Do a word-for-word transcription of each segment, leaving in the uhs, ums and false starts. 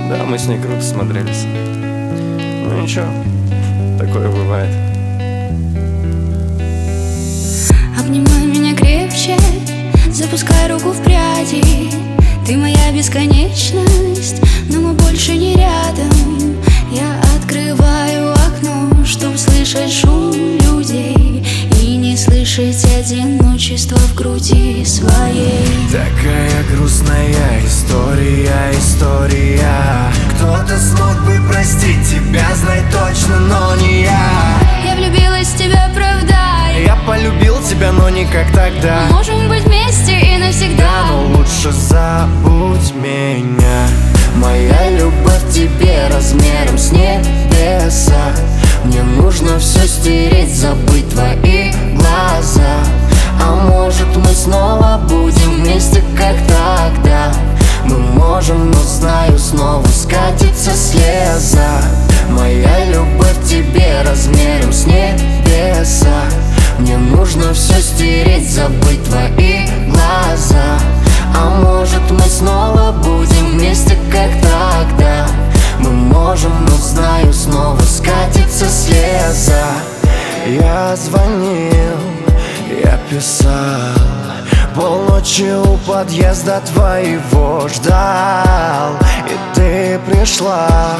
Да, мы с ней круто смотрелись. Ну ничего, такое бывает. Обнимай меня крепче, запускай руку в пряди. Ты моя бесконечность, но мы больше не рядом. Я открываю окно, чтоб слышать шум людей и не слышать одиночество в груди своей. Такая грустная история, история. Кто-то смог бы простить тебя, знай точно, но не я. Я влюбилась в тебя, правда. Я полюбил тебя, но не как тогда. Можем быть вместе и навсегда. Да, но лучше забудь меня. Моя любовь к тебе размером с небеса. Мне нужно все стереть, забыть твои глаза. А может мы снова будем вместе, как тогда? Мы можем, но знаю, снова скатится слеза. Моя любовь к тебе размером с небеса. Мне нужно все стереть, забыть твои глаза. А может мы снова будем вместе, как тогда? Мы можем, но знаю, снова скатится слеза. Я звонил, я писал, полночи у подъезда твоего ждал. И ты пришла,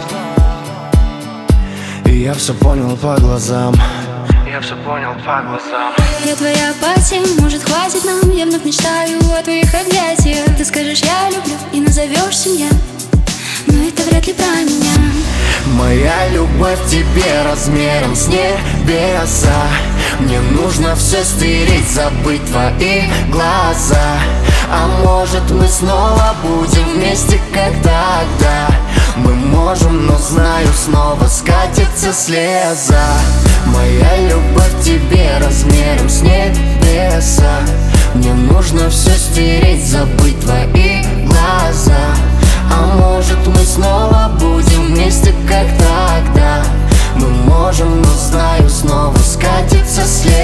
и я все понял по глазам. Я все понял по глазам. Я твоя апатия, может хватит нам. Я вновь мечтаю о твоих объятиях. Ты скажешь я люблю и назовешь семья, но это вряд ли про меня. Моя любовь к тебе размером с небеса. Мне нужно все стереть, забыть твои глаза. А может мы снова будем вместе, как тогда? Мы можем, но знаю, снова скатится слеза. Моя любовь к тебе размером с небеса. Мне нужно все стереть, забыть твои глаза. А может мы снова будем вместе, как тогда? Мы можем, но знаю, снова скатится слеза.